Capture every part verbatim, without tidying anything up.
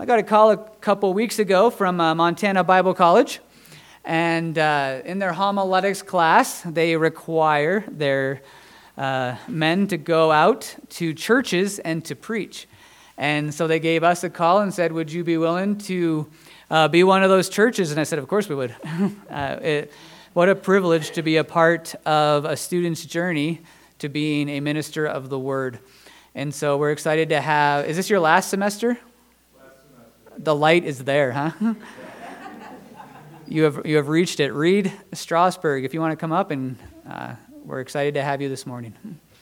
I got a call a couple weeks ago from uh, Montana Bible College, and uh, in their homiletics class, they require their uh, men to go out to churches and to preach. And so they gave us a call and said, would you be willing to uh, be one of those churches? And I said, of course we would. uh, it, what a privilege to be a part of a student's journey to being a minister of the Word. And so we're excited to have, is this your last semester? The light is there, huh? you have you have reached it. Reed Strasberg, if you want to come up, and uh, we're excited to have you this morning.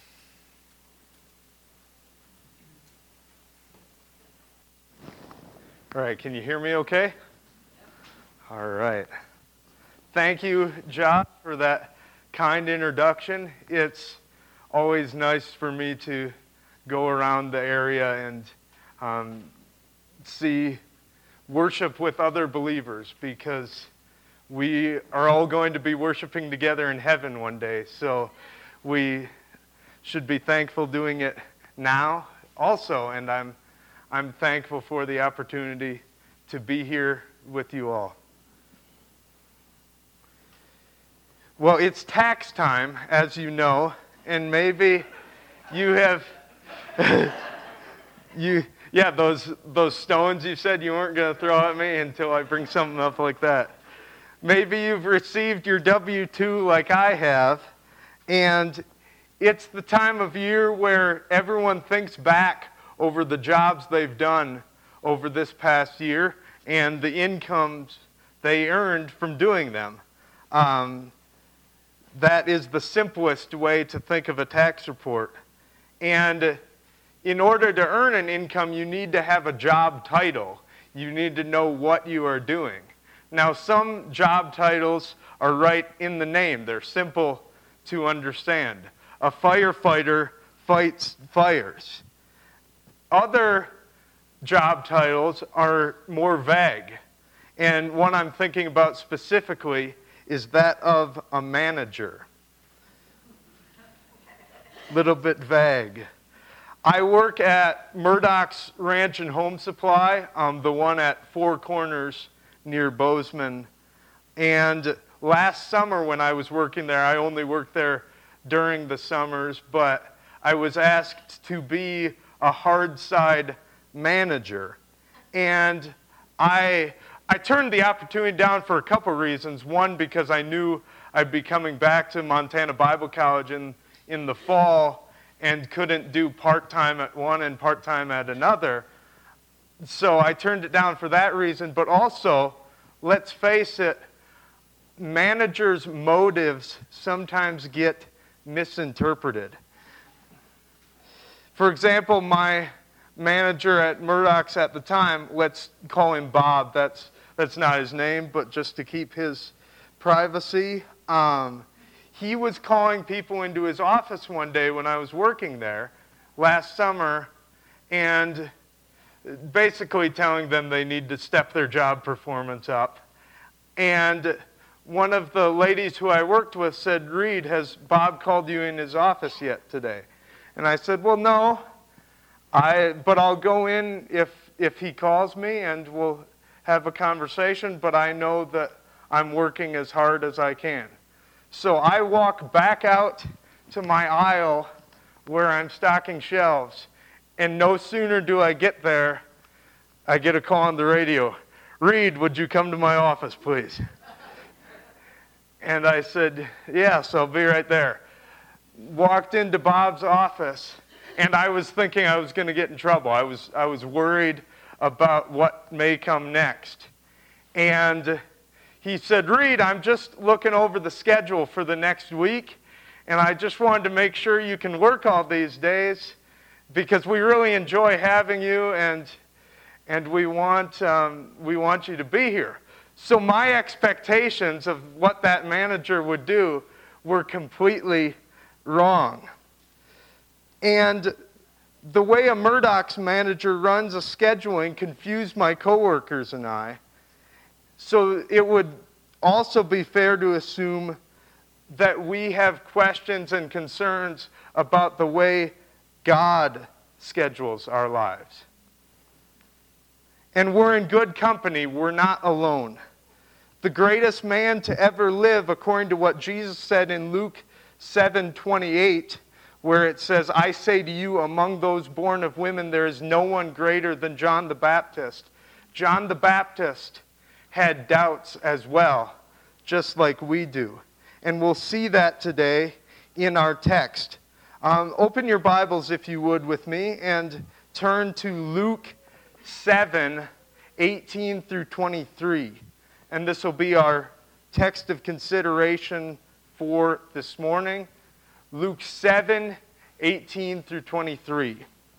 All right, can you hear me okay? All right. Thank you, Josh, for that kind introduction. It's always nice for me to go around the area and um, see worship with other believers, because we are all going to be worshiping together in heaven one day. So we should be thankful doing it now also, and I'm I'm thankful for the opportunity to be here with you all. Well, it's tax time, as you know, and maybe you have you Yeah, those those stones you said you weren't going to throw at me until I bring something up like that. Maybe you've received your W two like I have, and it's the time of year where everyone thinks back over the jobs they've done over this past year and the incomes they earned from doing them. Um, that is the simplest way to think of a tax report. And in order to earn an income, you need to have a job title. You need to know what you are doing. Now, some job titles are right in the name. They're simple to understand. A firefighter fights fires. Other job titles are more vague. And one I'm thinking about specifically is that of a manager. Little bit vague. I work at Murdoch's Ranch and Home Supply, um, the one at Four Corners near Bozeman. And last summer when I was working there, I only worked there during the summers, but I was asked to be a hard side manager. And I I turned the opportunity down for a couple reasons. One, because I knew I'd be coming back to Montana Bible College in, in the fall, and couldn't do part-time at one and part-time at another. So I turned it down for that reason. But also, let's face it, managers' motives sometimes get misinterpreted. For example, my manager at Murdoch's at the time, let's call him Bob. That's, that's not his name, but just to keep his privacy. Um, He was calling people into his office one day when I was working there last summer and basically telling them they need to step their job performance up. And one of the ladies who I worked with said, Reed, has Bob called you in his office yet today? And I said, well, no, I, but I'll go in if, if he calls me and we'll have a conversation, but I know that I'm working as hard as I can. So I walk back out to my aisle where I'm stocking shelves, and no sooner do I get there, I get a call on the radio. Reed, would you come to my office, please? And I said, yes, I'll be right there. Walked into Bob's office, and I was thinking I was going to get in trouble. I was, I was worried about what may come next. And he said, Reed, I'm just looking over the schedule for the next week, and I just wanted to make sure you can work all these days because we really enjoy having you, and and we want um, we want you to be here. So my expectations of what that manager would do were completely wrong. And the way a Murdoch's manager runs a scheduling confused my coworkers and I. So it would also be fair to assume that we have questions and concerns about the way God schedules our lives. And we're in good company. We're not alone. The greatest man to ever live, according to what Jesus said in Luke seven twenty-eight, where it says, I say to you, among those born of women, there is no one greater than John the Baptist. John the Baptist had doubts as well, just like we do. And we'll see that today in our text. Um, open your Bibles, if you would, with me, and turn to Luke seven, eighteen through twenty-three. And this will be our text of consideration for this morning. Luke seven, eighteen through twenty-three.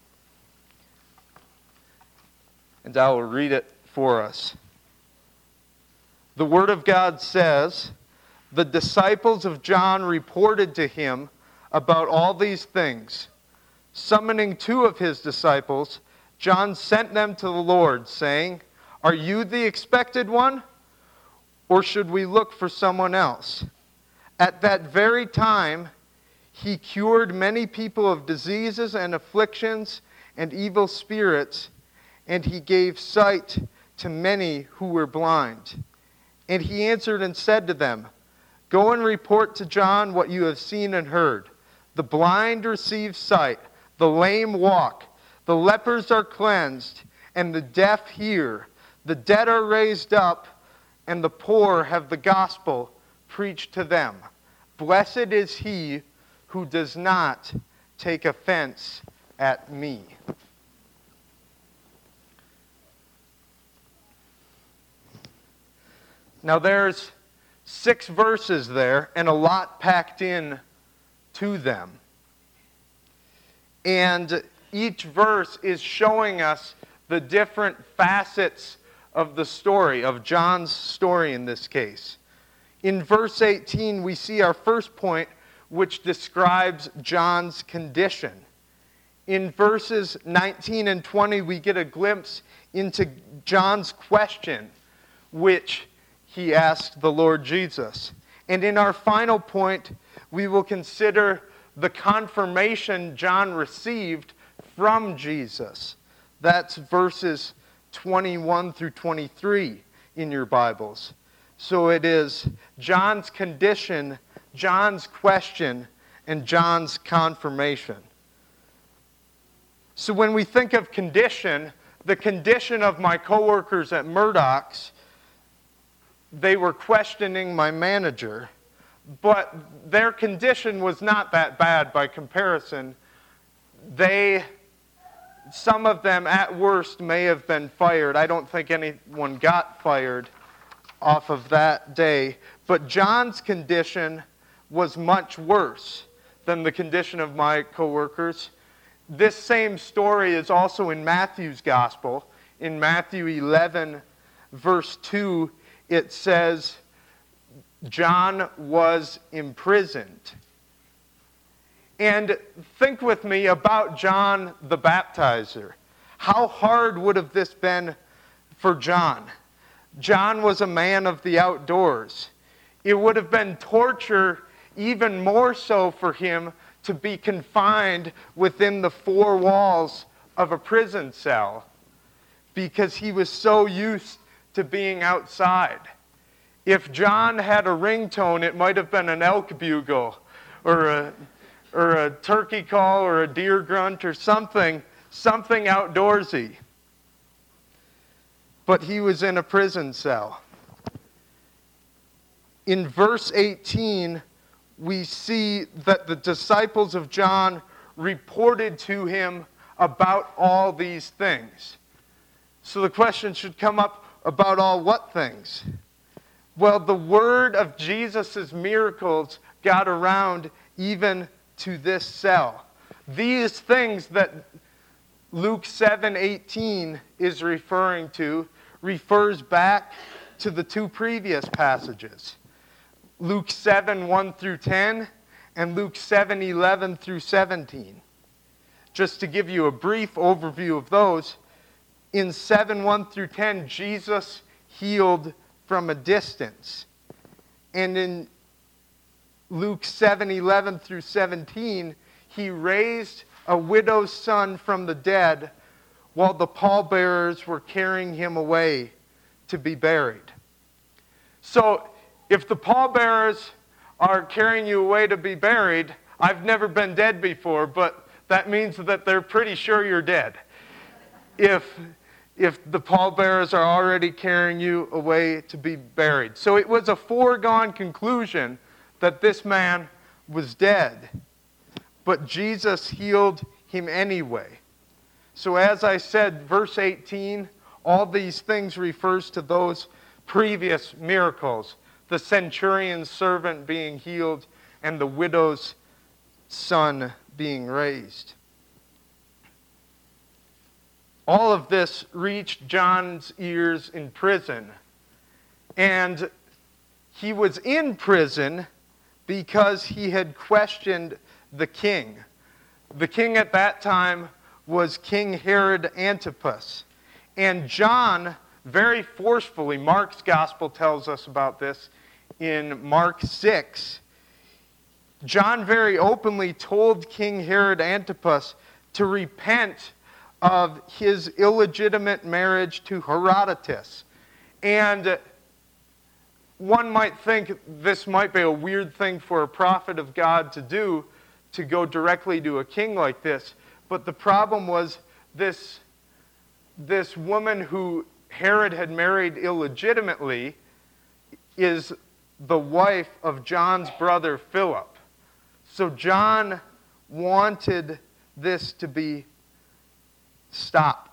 And I will read it for us. The Word of God says, the disciples of John reported to him about all these things. Summoning two of his disciples, John sent them to the Lord, saying, Are you the expected one? Or should we look for someone else? At that very time, he cured many people of diseases and afflictions and evil spirits, and he gave sight to many who were blind. And he answered and said to them, Go and report to John what you have seen and heard. The blind receive sight, the lame walk, the lepers are cleansed, and the deaf hear. The dead are raised up, and the poor have the gospel preached to them. Blessed is he who does not take offense at me. Now there's six verses there and a lot packed in to them. And each verse is showing us the different facets of the story, of John's story in this case. In verse eighteen, we see our first point, which describes John's condition. In verses nineteen and twenty, we get a glimpse into John's question, which he asked the Lord Jesus. And in our final point, we will consider the confirmation John received from Jesus. That's verses twenty-one through twenty-three in your Bibles. So it is John's condition, John's question, and John's confirmation. So when we think of condition, the condition of my coworkers at Murdoch's, they were questioning my manager, but their condition was not that bad by comparison. They, some of them at worst may have been fired. I don't think anyone got fired off of that day. But John's condition was much worse than the condition of my coworkers. This same story is also in Matthew's gospel. In Matthew eleven, verse two, it says, John was imprisoned. And think with me about John the Baptizer. How hard would have this been for John? John was a man of the outdoors. It would have been torture, even more so for him, to be confined within the four walls of a prison cell, because he was so used to being outside. If John had a ringtone, it might have been an elk bugle or a, or a turkey call or a deer grunt or something, something outdoorsy. But he was in a prison cell. In verse eighteen, we see that the disciples of John reported to him about all these things. So the question should come up, about all what things? Well, the word of Jesus' miracles got around even to this cell. These things that Luke seven eighteen is referring to refers back to the two previous passages. Luke seven one through ten and Luke seven eleven through seventeen. Just to give you a brief overview of those, in seven one through ten, Jesus healed from a distance. And in Luke seven eleven through seventeen, he raised a widow's son from the dead while the pallbearers were carrying him away to be buried. So, if the pallbearers are carrying you away to be buried, I've never been dead before, but that means that they're pretty sure you're dead. If, if the pallbearers are already carrying you away to be buried. So it was a foregone conclusion that this man was dead. But Jesus healed him anyway. So as I said, verse eighteen, all these things refers to those previous miracles. The centurion's servant being healed and the widow's son being raised. All of this reached John's ears in prison. And he was in prison because he had questioned the king. The king at that time was King Herod Antipas. And John, very forcefully, Mark's gospel tells us about this in Mark six. John very openly told King Herod Antipas to repent of his illegitimate marriage to Herodotus. And one might think this might be a weird thing for a prophet of God to do, to go directly to a king like this. But the problem was this, this woman who Herod had married illegitimately is the wife of John's brother Philip. So John wanted this to be stopped.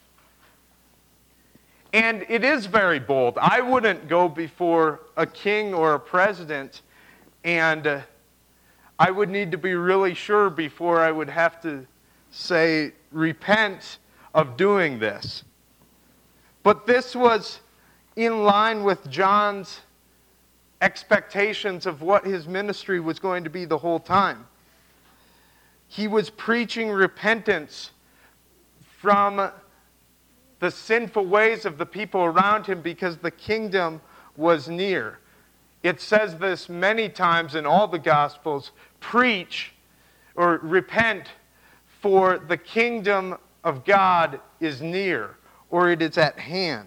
And it is very bold. I wouldn't go before a king or a president, and uh, I would need to be really sure before I would have to say, repent of doing this. But this was in line with John's expectations of what his ministry was going to be the whole time. He was preaching repentance from the sinful ways of the people around him because the kingdom was near. It says this many times in all the Gospels, preach or repent, for the kingdom of God is near, or it is at hand.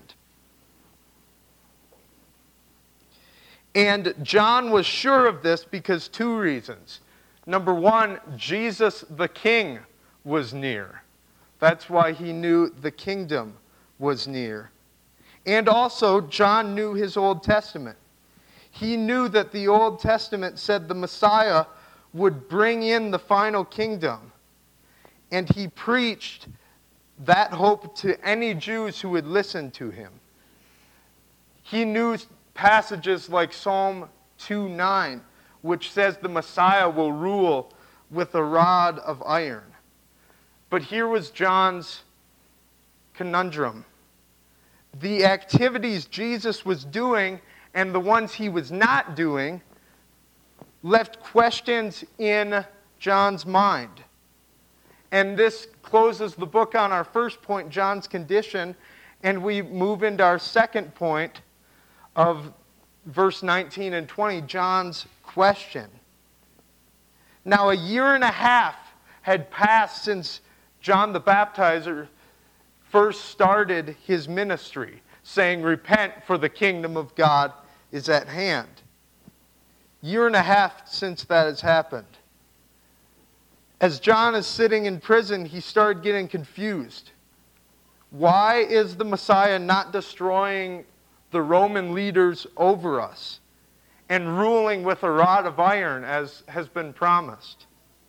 And John was sure of this because two reasons. Number one, Jesus the King was near. That's why he knew the kingdom was near. And also, John knew his Old Testament. He knew that the Old Testament said the Messiah would bring in the final kingdom. And he preached that hope to any Jews who would listen to him. He knew passages like Psalm two nine, which says the Messiah will rule with a rod of iron. But here was John's conundrum. The activities Jesus was doing and the ones he was not doing left questions in John's mind. And this closes the book on our first point, John's condition, and we move into our second point of verse nineteen and twenty, John's question. Now, a year and a half had passed since John the Baptizer first started his ministry, saying, repent, for the kingdom of God is at hand. Year and a half since that has happened. As John is sitting in prison, he started getting confused. Why is the Messiah not destroying the Roman leaders over us and ruling with a rod of iron as has been promised?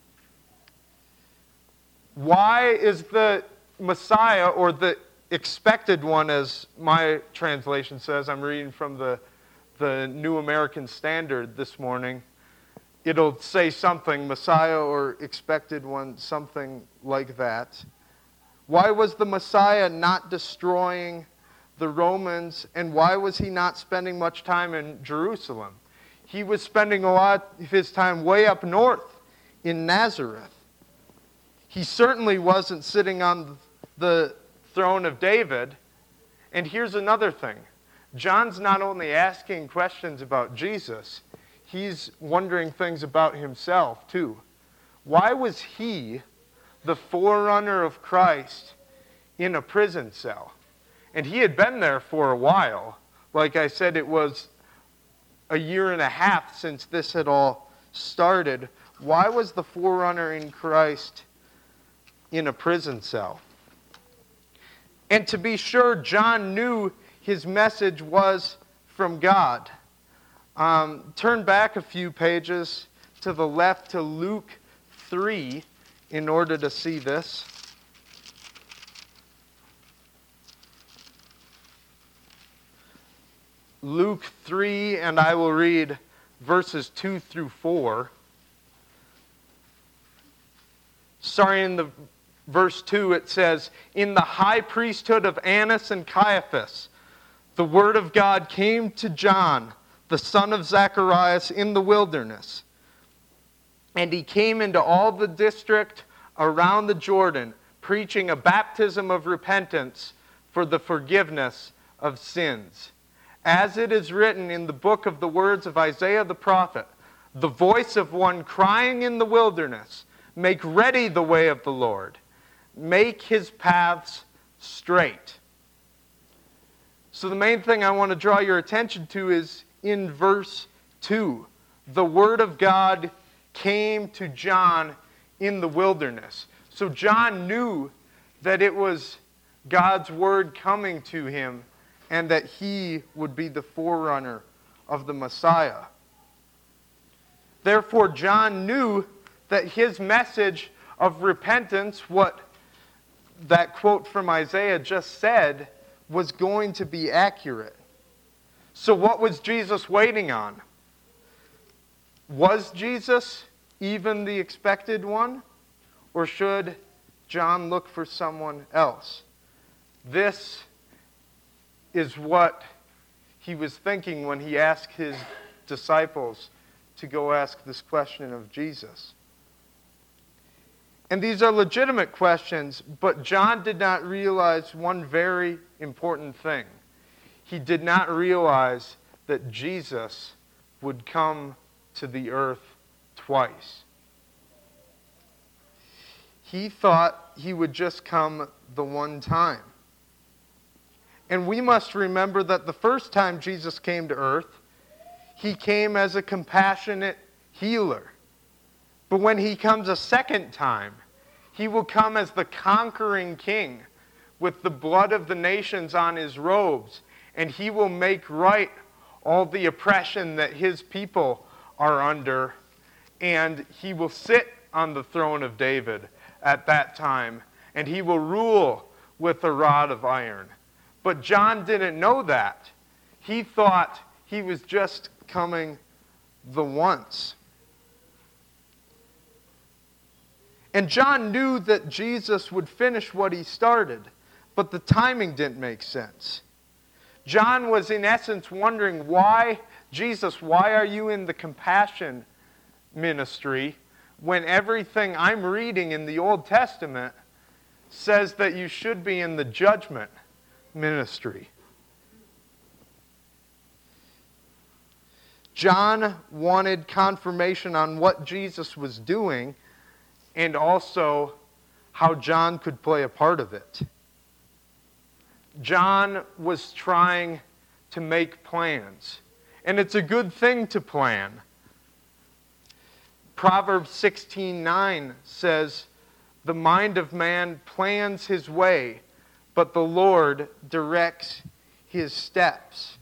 Why is the Messiah, or the expected one, as my translation says, I'm reading from the, the New American Standard this morning, it'll say something, Messiah or expected one, something like that. Why was the Messiah not destroying the Romans, and why was he not spending much time in Jerusalem? He was spending a lot of his time way up north in Nazareth. He certainly wasn't sitting on the throne of David. And here's another thing. John's not only asking questions about Jesus, he's wondering things about himself too. Why was he, the forerunner of Christ, in a prison cell. And he had been there for a while. Like I said, it was a year and a half since this had all started. Why was the forerunner in Christ in a prison cell? And to be sure, John knew his message was from God. Um, turn back a few pages to the left to Luke three in order to see this. Luke three, and I will read verses two through four. Starting in the verse two, it says, "In the high priesthood of Annas and Caiaphas, the word of God came to John, the son of Zacharias, in the wilderness. And he came into all the district around the Jordan, preaching a baptism of repentance for the forgiveness of sins. As it is written in the book of the words of Isaiah the prophet, the voice of one crying in the wilderness, make ready the way of the Lord, make his paths straight." So the main thing I want to draw your attention to is in verse two. The word of God came to John in the wilderness. So John knew that it was God's word coming to him and that he would be the forerunner of the Messiah. Therefore, John knew that his message of repentance, what that quote from Isaiah just said, was going to be accurate. So what was Jesus waiting on? Was Jesus even the expected one? Or should John look for someone else? This is what he was thinking when he asked his disciples to go ask this question of Jesus. And these are legitimate questions, but John did not realize one very important thing. He did not realize that Jesus would come to the earth twice. He thought he would just come the one time. And we must remember that the first time Jesus came to earth, he came as a compassionate healer. But when he comes a second time, he will come as the conquering king with the blood of the nations on his robes, and he will make right all the oppression that his people are under, and he will sit on the throne of David at that time, and he will rule with a rod of iron. But John didn't know that. He thought he was just coming the once. And John knew that Jesus would finish what he started, but the timing didn't make sense. John was in essence wondering, why, Jesus, why are you in the compassion ministry when everything I'm reading in the Old Testament says that you should be in the judgment ministry? John wanted confirmation on what Jesus was doing and also how John could play a part of it. John was trying to make plans, and it's a good thing to plan. Proverbs sixteen nine says, "The mind of man plans his way, but the Lord directs his steps."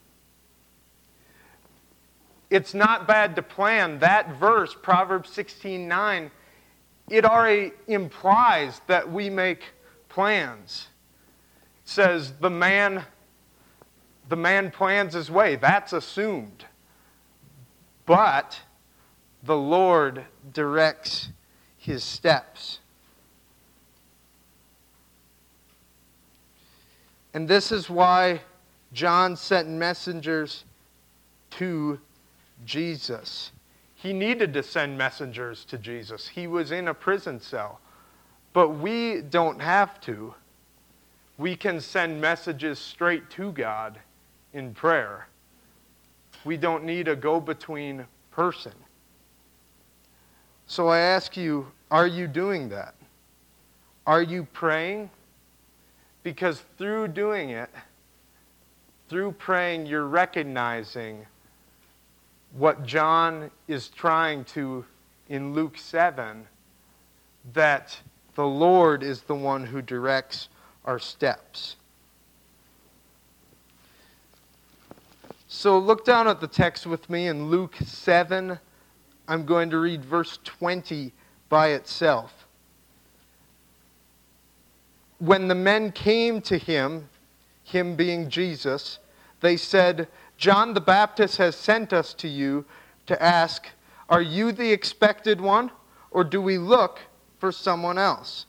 It's not bad to plan. That verse, Proverbs sixteen nine, it already implies that we make plans. It says the man, the man plans his way. That's assumed. But the Lord directs his steps. And this is why John sent messengers to Jesus. He needed to send messengers to Jesus. He was in a prison cell. But we don't have to. We can send messages straight to God in prayer. We don't need a go-between person. So I ask you, are you doing that? Are you praying? Because through doing it, through praying, you're recognizing what John is trying to, in Luke seven, that the Lord is the one who directs our steps. So look down at the text with me in Luke seven. I'm going to read verse twenty by itself. When the men came to him, him being Jesus, they said, "John the Baptist has sent us to you to ask, 'Are you the expected one, or do we look for someone else?'"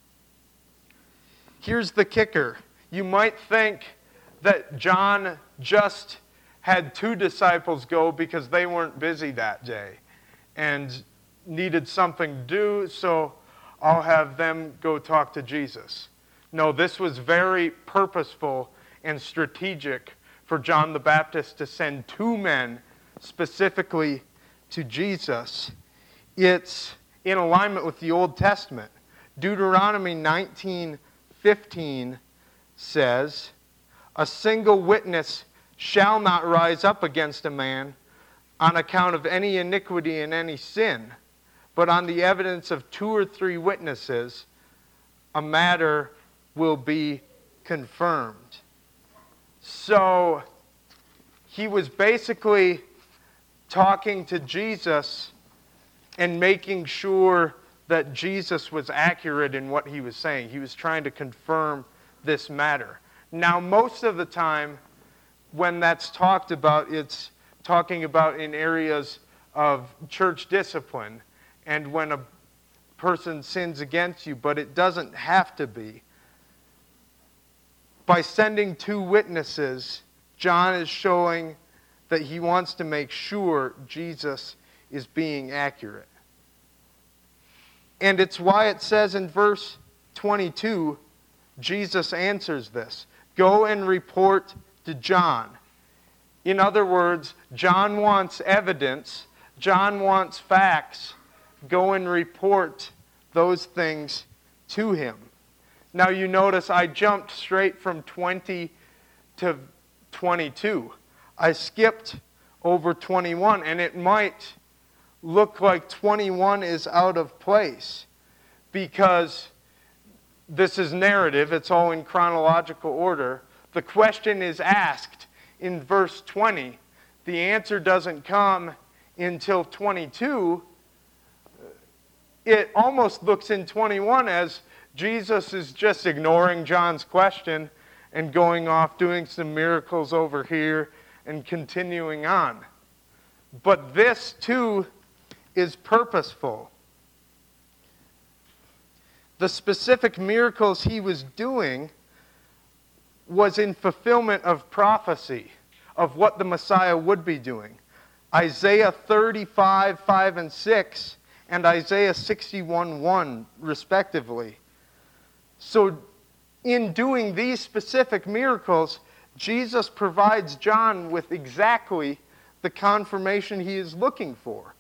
Here's the kicker. You might think that John just had two disciples go because they weren't busy that day and needed something to do, so I'll have them go talk to Jesus. No, this was very purposeful and strategic for John the Baptist to send two men specifically to Jesus. It's in alignment with the Old Testament. Deuteronomy nineteen fifteen says, "A single witness shall not rise up against a man on account of any iniquity and any sin, but on the evidence of two or three witnesses, a matter will be confirmed." So he was basically talking to Jesus and making sure that Jesus was accurate in what he was saying. He was trying to confirm this matter. Now, most of the time, when that's talked about, it's talking about in areas of church discipline and when a person sins against you, but it doesn't have to be. By sending two witnesses, John is showing that he wants to make sure Jesus is being accurate. And it's why it says in verse twenty-two, Jesus answers this. "Go and report to John." In other words, John wants evidence. John wants facts. Go and report those things to him. Now you notice I jumped straight from twenty to twenty-two. I skipped over twenty-one, and it might look like twenty-one is out of place because this is narrative. It's all in chronological order. The question is asked in verse twenty. The answer doesn't come until twenty-two. It almost looks in twenty-one as Jesus is just ignoring John's question and going off doing some miracles over here and continuing on. But this too is purposeful. The specific miracles he was doing was in fulfillment of prophecy of what the Messiah would be doing. Isaiah thirty-five, five and six and Isaiah sixty-one, one respectively. So in doing these specific miracles, Jesus provides John with exactly the confirmation he is looking for.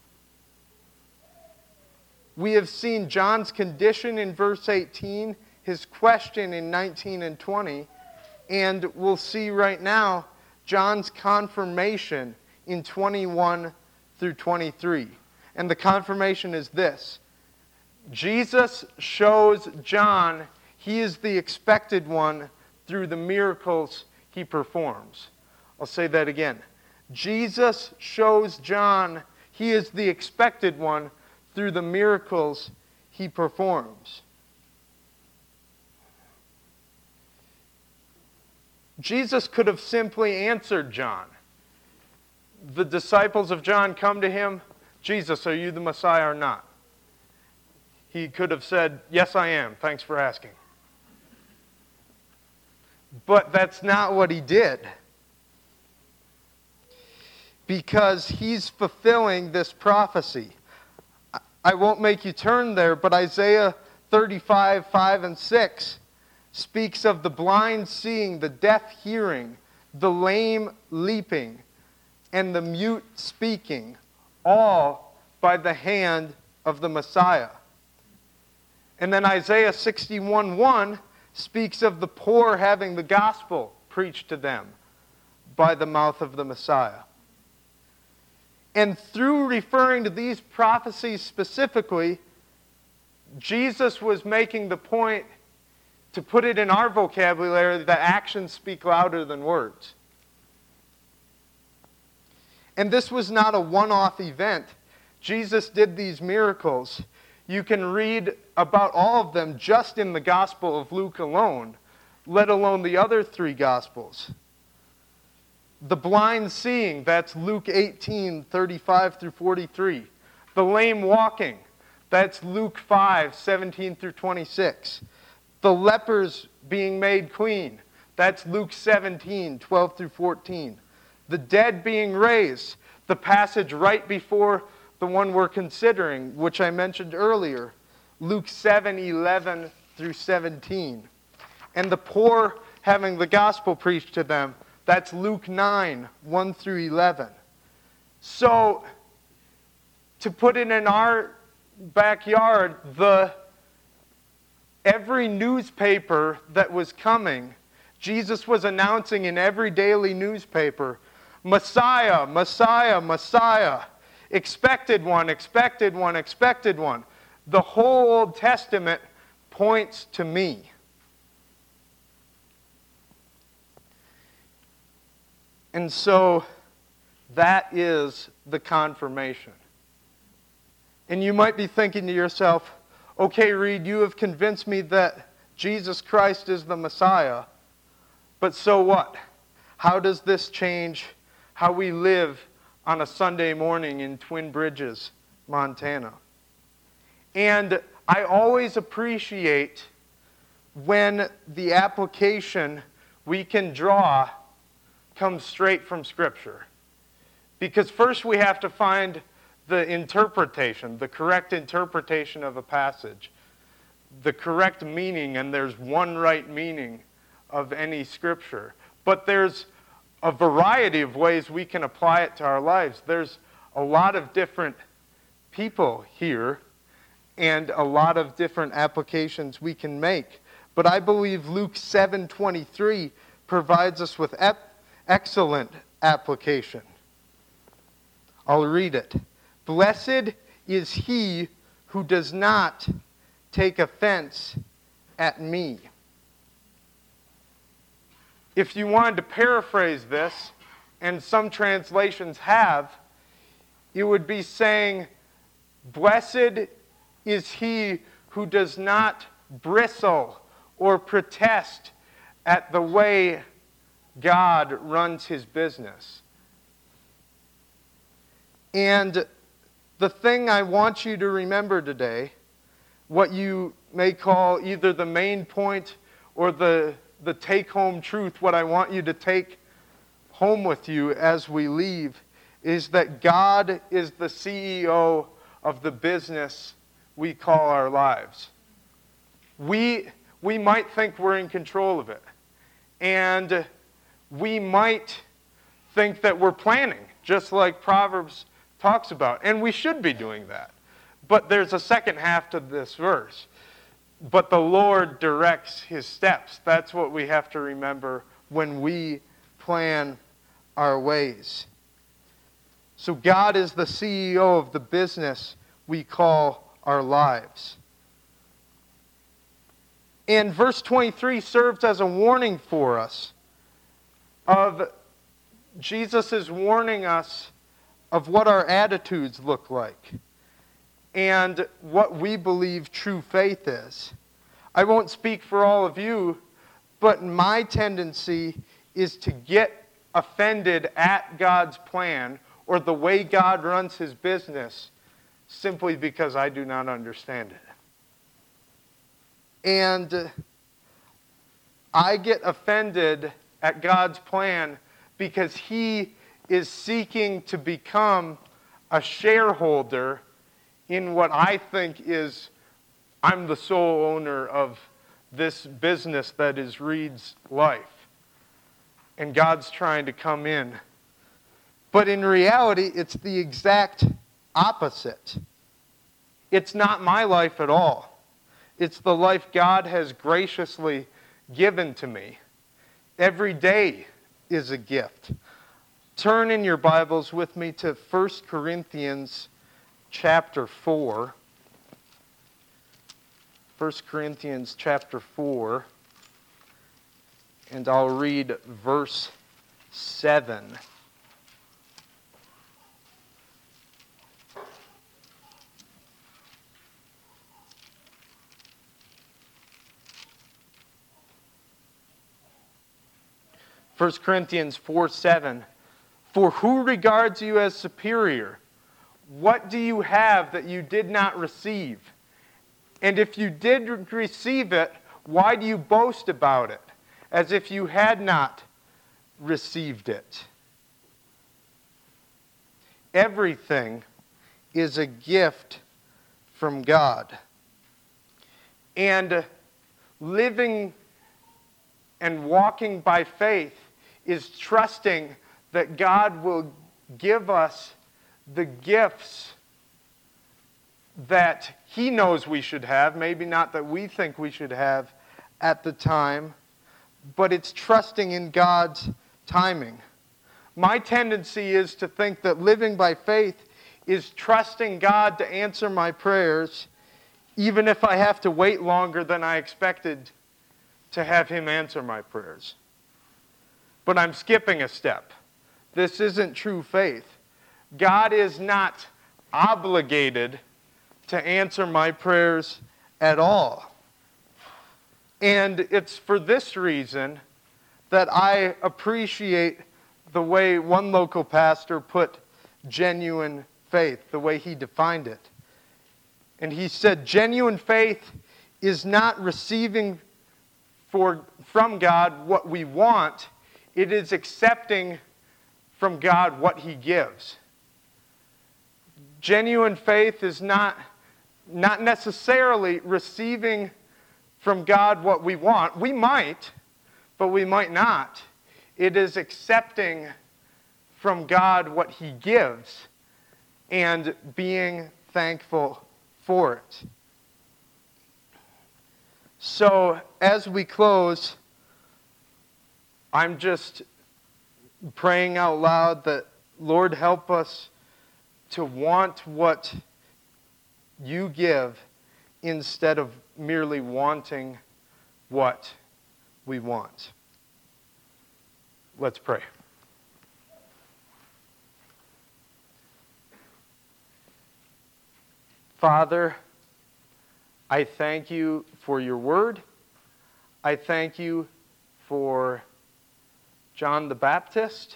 We have seen John's condition in verse eighteen, his question in nineteen and twenty, and we'll see right now John's confirmation in twenty-one through twenty-three. And the confirmation is this: Jesus shows John he is the expected one through the miracles he performs. I'll say that again. Jesus shows John he is the expected one through the miracles he performs. Jesus could have simply answered John. The disciples of John come to him, "Jesus, are you the Messiah or not?" He could have said, "Yes, I am. Thanks for asking." But that's not what he did. Because he's fulfilling this prophecy. I won't make you turn there, but Isaiah thirty-five, five and six speaks of the blind seeing, the deaf hearing, the lame leaping, and the mute speaking, all by the hand of the Messiah. And then Isaiah sixty-one, one speaks of the poor having the gospel preached to them by the mouth of the Messiah. And through referring to these prophecies specifically, Jesus was making the point, to put it in our vocabulary, that actions speak louder than words. And this was not a one-off event. Jesus did these miracles. You can read about all of them just in the Gospel of Luke alone, let alone the other three Gospels. The blind seeing, that's Luke eighteen, thirty-five through forty-three. The lame walking, that's Luke five, seventeen through twenty-six. The lepers being made clean, that's Luke seventeen, twelve through fourteen. The dead being raised, the passage right before the one we're considering, which I mentioned earlier, Luke seven, eleven through seventeen. And the poor having the gospel preached to them, that's Luke nine, one through eleven. So, to put it in our backyard, the every newspaper that was coming, Jesus was announcing in every daily newspaper, Messiah, Messiah, Messiah. Expected one, expected one, expected one. The whole Old Testament points to me. And so, that is the confirmation. And you might be thinking to yourself, okay, Reed, you have convinced me that Jesus Christ is the Messiah, but so what? How does this change how we live on a Sunday morning in Twin Bridges, Montana? And I always appreciate when the application we can draw comes straight from Scripture. Because first we have to find the interpretation, the correct interpretation of a passage, the correct meaning, and there's one right meaning of any Scripture. But there's a variety of ways we can apply it to our lives. There's a lot of different people here and a lot of different applications we can make. But I believe Luke seven twenty-three provides us with ep- excellent application. I'll read it. Blessed is he who does not take offense at me. If you wanted to paraphrase this, and some translations have, it would be saying, blessed is he who does not bristle or protest at the way God runs his business. And the thing I want you to remember today, what you may call either the main point or the, the take-home truth, what I want you to take home with you as we leave, is that God is the C E O of the business we call our lives. We, we might think we're in control of it. And we might think that we're planning, just like Proverbs talks about. And we should be doing that. But there's a second half to this verse. But the Lord directs his steps. That's what we have to remember when we plan our ways. So God is the C E O of the business we call our lives. And verse twenty-three serves as a warning for us of Jesus is warning us of what our attitudes look like and what we believe true faith is. I won't speak for all of you, but my tendency is to get offended at God's plan or the way God runs his business simply because I do not understand it. And I get offended at God's plan because he is seeking to become a shareholder in what I think is, I'm the sole owner of this business that is Reed's life. And God's trying to come in. But in reality, it's the exact opposite. It's not my life at all. It's the life God has graciously given to me. Every day is a gift. Turn in your Bibles with me to First Corinthians chapter four. First Corinthians chapter four. And I'll read verse seven. First Corinthians four seven. For who regards you as superior? What do you have that you did not receive? And if you did receive it, why do you boast about it, as if you had not received it? Everything is a gift from God. And living and walking by faith is trusting that God will give us the gifts that He knows we should have, maybe not that we think we should have at the time, but it's trusting in God's timing. My tendency is to think that living by faith is trusting God to answer my prayers, even if I have to wait longer than I expected to have Him answer my prayers. But I'm skipping a step. This isn't true faith. God is not obligated to answer my prayers at all. And it's for this reason that I appreciate the way one local pastor put genuine faith, the way he defined it. And he said, genuine faith is not receiving for, from God what we want. It is accepting from God what He gives. Genuine faith is not, not necessarily receiving from God what we want. We might, but we might not. It is accepting from God what He gives and being thankful for it. So, as we close, I'm just praying out loud that, Lord, help us to want what You give instead of merely wanting what we want. Let's pray. Father, I thank You for Your word. I thank You for John the Baptist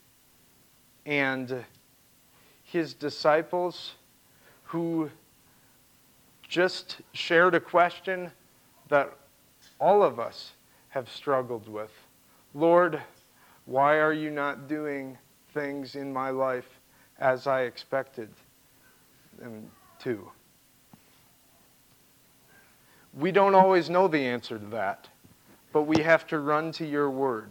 and his disciples who just shared a question that all of us have struggled with. Lord, why are You not doing things in my life as I expected them to? We don't always know the answer to that, but we have to run to Your word.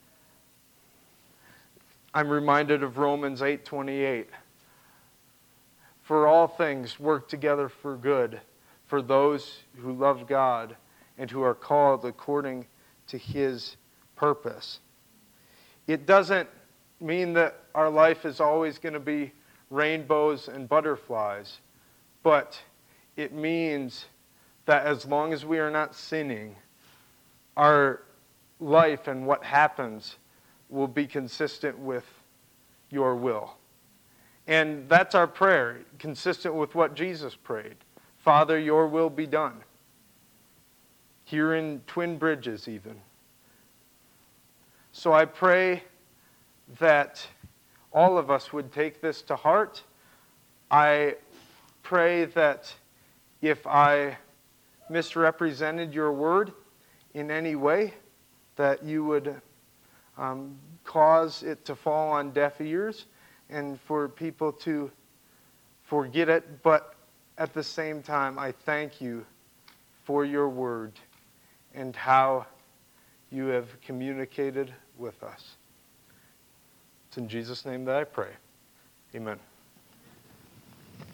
I'm reminded of Romans eight twenty-eight. For all things work together for good, for those who love God and who are called according to His purpose. It doesn't mean that our life is always going to be rainbows and butterflies, but it means that as long as we are not sinning, our life and what happens will be consistent with Your will. And that's our prayer, consistent with what Jesus prayed. Father, Your will be done. Here in Twin Bridges even. So I pray that all of us would take this to heart. I pray that if I misrepresented Your word in any way, that You would um, cause it to fall on deaf ears and for people to forget it. But at the same time, I thank You for Your word and how You have communicated with us. It's in Jesus' name that I pray. Amen.